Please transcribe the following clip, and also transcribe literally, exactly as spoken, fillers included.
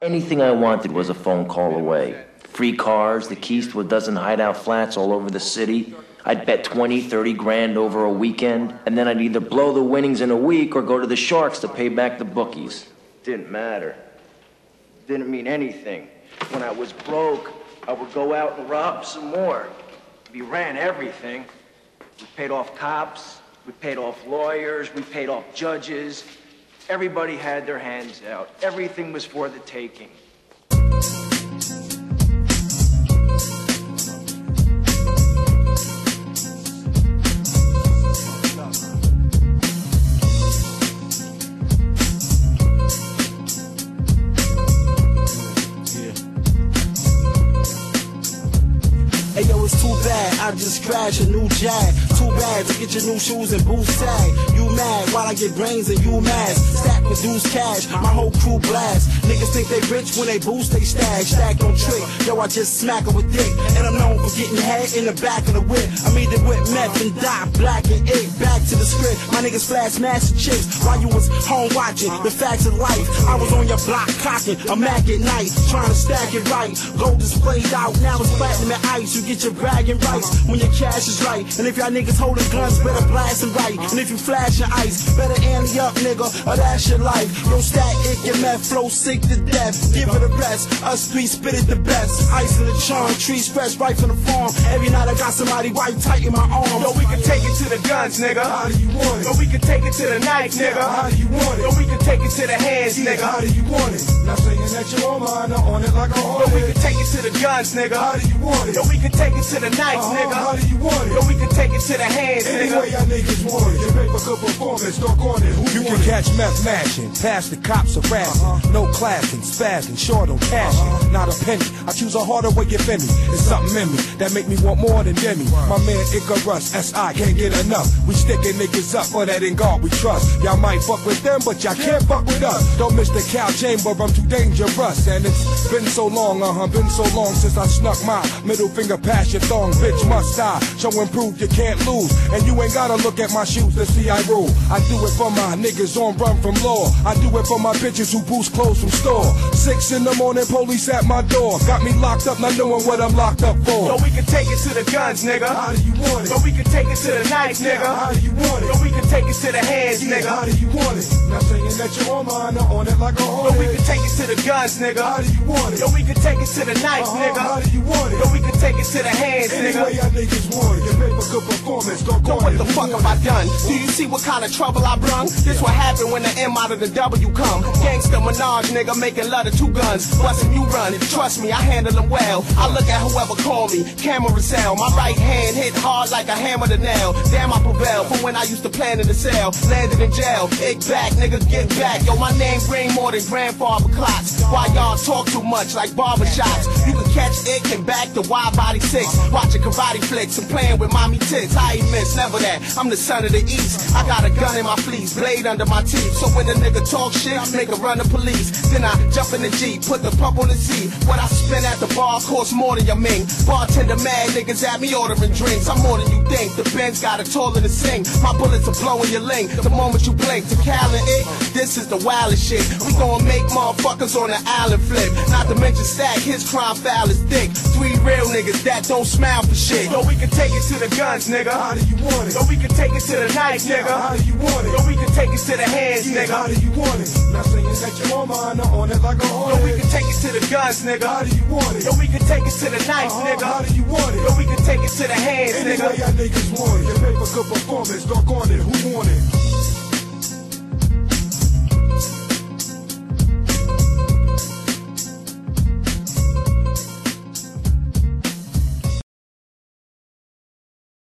Anything I wanted was a phone call away. Free cars, the keys to a dozen hideout flats all over the city. I'd bet twenty, thirty grand over a weekend, and then I'd either blow the winnings in a week or go to the Sharks to pay back the bookies. Didn't matter. Didn't mean anything. When I was broke, I would go out and rob some more. We ran everything. We paid off cops, we paid off lawyers, we paid off judges. Everybody had their hands out. Everything was for the taking. Hey yo, it's too bad, I just crashed a new Jag. Too bad to get your new shoes and boots sag. You mad while I get brains and you mad. Stack reduce cash, my whole crew blast. Niggas think they rich when they boost they stag. Stack on trick, yo I just smack 'em with dick. And I'm known for getting head in the back of the whip. I'm either with meth and dot, black and egg. Back to the script, my niggas flash master chicks. While you was home watching the facts of life, I was on your block cocking a Mac at night, trying to stack it right. Gold is played out, now it's platinum and ice. You get your bragging rights when your cash is right. And if y'all niggas holding guns, better blast them right. And if you flashing ice, better ante up, nigga, or that's your life. Yo, stack it, your meth flow sick to death. Give it a rest, us three spit it the best. Ice in the charm, trees fresh right from the farm. Every night I got somebody white tight in my arm. Yo, we can take it to the guns, nigga. How do you want it? Yo, we can take it to the knife, nigga. How do you want it? Yo, we can take it to the hands, nigga. How do you want it? Not saying that you're on mine, on it like a Yo, we can take it to the guns, nigga. How do you want it? Yo, we can take it to the knife, Uh-huh, nigga. how do you want it? Yo, we can take it to the hands, Any nigga. way y'all niggas want it. Your paper good performance, talk on it. Who You you can want it? catch meth mashing, pass the cops harassing, Uh-huh. no classing, spazzing, short on cashing, Uh-huh. not a penny. I choose a harder way, if any. It's something in me that make me want more than Demi. My man Icarus, S I can't get enough. We sticking niggas up for that in God we trust. Y'all might fuck with them, but y'all can't fuck with us. Don't miss the cow chamber, I'm too dangerous. And it's been so long, uh-huh, been so long since I snuck my middle finger past your thong. Bitch must die, show and prove you can't lose. And you ain't gotta look at my shoes to see I rule. I do it for my niggas on run from law. I do it for my bitches who boost clothes from store. Six in the morning, police at my door. Got me locked up, not knowing what I'm locked up for. Yo, we can take it to the guns, nigga. How do you want it? Yo, we can take it to the knife, nigga. How do you want it? Yo, we can take it to the hands, Yeah, nigga. how do you want it? Not saying that you're on mine, on it like a Yo, we hornet. can take it to the guns, nigga. How do you want it? Yo, we can take it to the knife, Uh-huh, nigga. how do you want it? Yo, we can take it to the hands, Any nigga. way y'all niggas want it. Your paper good performance, talk Yo, on what it. the Who fuck want have I it? done? Do you see what kind of trouble I brung? This what happened when the M out of the W come. Gangsta Minaj, nigga, making love to two guns. Bustin' you run, trust me, I handle them well. I look at whoever call me, camera sound. My right hand hit hard like a hammer to nail. Damn, I prevail from when I used to plan in the cell. Landed in jail, big back, niggas get back. Yo, my name bring more than grandfather clocks. Why y'all talk too much like barbershops? You can catch it and back to wide body six. Watching karate flicks and playing with mommy tits. I ain't miss, never that. I'm the son of the East. I got a gun in my fleece, blade under my teeth. So when the nigga talk shit, I make a run the police. Then I jump in the Jeep, put the pump on the seat. What I spend at the bar costs more than your ming. Bartender mad, niggas at me ordering drinks. I'm more than you think. The Benz got a taller to sing. My bullets are blowing your link. The moment you blink, to Cal and it, this is the wildest shit. We gon' make motherfuckers on the island flip. Not to mention Stack, his crime foul is thick. Three real niggas that don't smile for shit. Yo, we can take it to the guns, nigga. How do you want it? Yo, we can take it to the knife, nigga. How do you want it? Yo, we can take it to the hands, Yeah, nigga. how do you want it? Not saying that you're on mine, on it like a Yo, hornet. we can take it to the guns, nigga. How do you want it? Yo, we can take it to the knife, Uh-huh, nigga. how do you want it? Yo, we can take it to the hands, Any nigga. way y'all niggas want it. Your paper good performance, talk on it. Who want it?